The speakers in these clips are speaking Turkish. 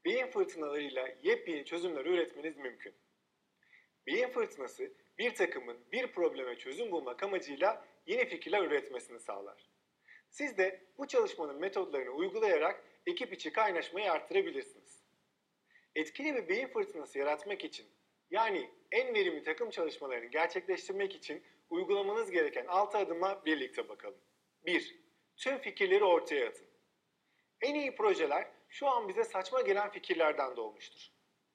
Beyin fırtınalarıyla yepyeni çözümler üretmeniz mümkün. Beyin fırtınası bir takımın bir probleme çözüm bulmak amacıyla yeni fikirler üretmesini sağlar. Siz de bu çalışmanın metodlarını uygulayarak ekip içi kaynaşmayı arttırabilirsiniz. Etkili bir beyin fırtınası yaratmak için, yani en verimli takım çalışmalarını gerçekleştirmek için uygulamanız gereken 6 adıma birlikte bakalım. 1. Tüm fikirleri ortaya atın. En iyi projeler şu an bize saçma gelen fikirlerden doğmuştur.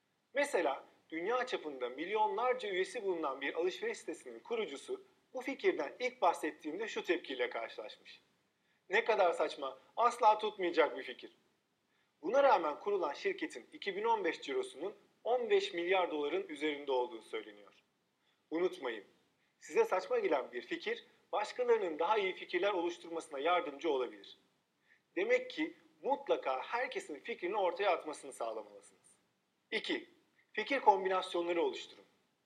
Mesela dünya çapında milyonlarca üyesi bulunan bir alışveriş sitesinin kurucusu bu fikirden ilk bahsettiğinde şu tepkiyle karşılaşmış. Ne kadar saçma, asla tutmayacak bir fikir. Buna rağmen kurulan şirketin 2015 cirosunun 15 milyar doların üzerinde olduğu söyleniyor. Unutmayın, size saçma gelen bir fikir başkalarının daha iyi fikirler oluşturmasına yardımcı olabilir. Demek ki mutlaka herkesin fikrini ortaya atmasını sağlamalısınız. 2. Fikir kombinasyonları oluşturun.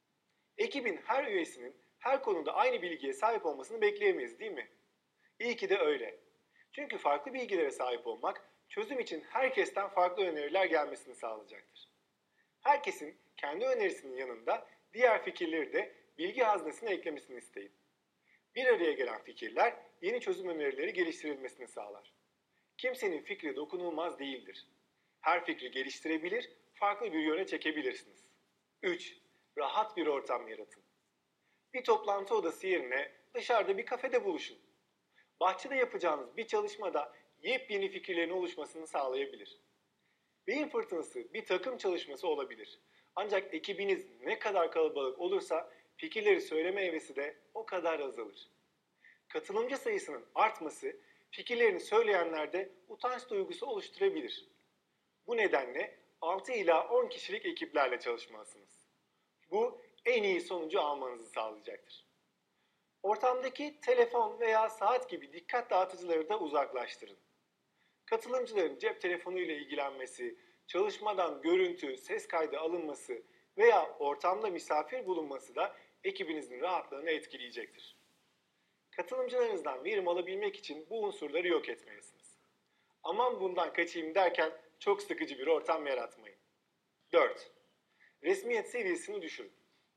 Ekibin her üyesinin her konuda aynı bilgiye sahip olmasını bekleyemeyiz, değil mi? İyi ki de öyle. Çünkü farklı bilgilere sahip olmak çözüm için herkesten farklı öneriler gelmesini sağlayacaktır. Herkesin kendi önerisinin yanında diğer fikirleri de bilgi haznesine eklemesini isteyin. Bir araya gelen fikirler yeni çözüm önerileri geliştirilmesini sağlar. Kimsenin fikri dokunulmaz değildir. Her fikri geliştirebilir, farklı bir yöne çekebilirsiniz. 3. Rahat bir ortam yaratın. Bir toplantı odası yerine dışarıda bir kafede buluşun. Bahçede yapacağınız bir çalışmada yepyeni fikirlerin oluşmasını sağlayabilir. Beyin fırtınası bir takım çalışması olabilir. Ancak ekibiniz ne kadar kalabalık olursa fikirleri söyleme hevesi de o kadar azalır. Katılımcı sayısının artması fikirlerini söyleyenlerde utanç duygusu oluşturabilir. Bu nedenle 6 ila 10 kişilik ekiplerle çalışmalısınız. Bu en iyi sonucu almanızı sağlayacaktır. Ortamdaki telefon veya saat gibi dikkat dağıtıcıları da uzaklaştırın. Katılımcıların cep telefonu ile ilgilenmesi, çalışmadan görüntü, ses kaydı alınması veya ortamda misafir bulunması da ekibinizin rahatlığını etkileyecektir. Katılımcılarınızdan verim alabilmek için bu unsurları yok etmelisiniz. Aman bundan kaçayım derken çok sıkıcı bir ortam yaratmayın. 4. Resmiyet seviyesini düşürün.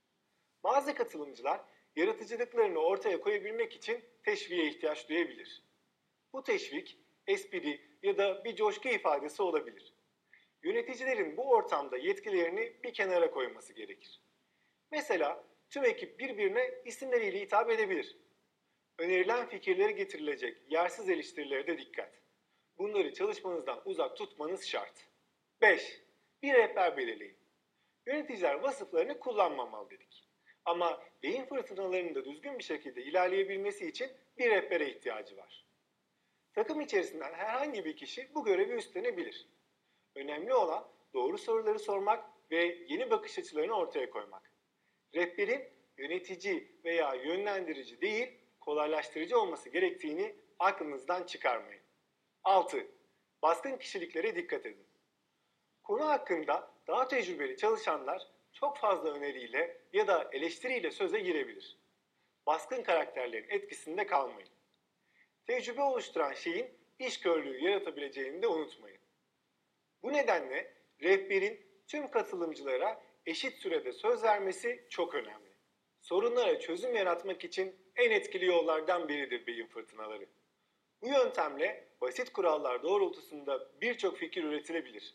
Bazı katılımcılar yaratıcılıklarını ortaya koyabilmek için teşviğe ihtiyaç duyabilir. Bu teşvik, espri ya da bir coşku ifadesi olabilir. Yöneticilerin bu ortamda yetkilerini bir kenara koyması gerekir. Mesela tüm ekip birbirine isimleriyle hitap edebilir. Önerilen fikirlere getirilecek yersiz eleştirilere de dikkat. Bunları çalışmanızdan uzak tutmanız şart. 5. Bir rehber belirleyin. Yöneticiler vasıflarını kullanmamalı dedik. Ama beyin fırtınalarının da düzgün bir şekilde ilerleyebilmesi için bir rehbere ihtiyacı var. Takım içerisinden herhangi bir kişi bu görevi üstlenebilir. Önemli olan doğru soruları sormak ve yeni bakış açılarını ortaya koymak. Rehberin yönetici veya yönlendirici değil, kolaylaştırıcı olması gerektiğini aklınızdan çıkarmayın. 6. Baskın kişiliklere dikkat edin. Konu hakkında daha tecrübeli çalışanlar çok fazla öneriyle ya da eleştiriyle söze girebilir. Baskın karakterlerin etkisinde kalmayın. Tecrübe oluşturan şeyin işgörülüğü yaratabileceğini de unutmayın. Bu nedenle rehberin tüm katılımcılara eşit sürede söz vermesi çok önemli. Sorunlara çözüm yaratmak için en etkili yollardan biridir beyin fırtınaları. Bu yöntemle basit kurallar doğrultusunda birçok fikir üretilebilir.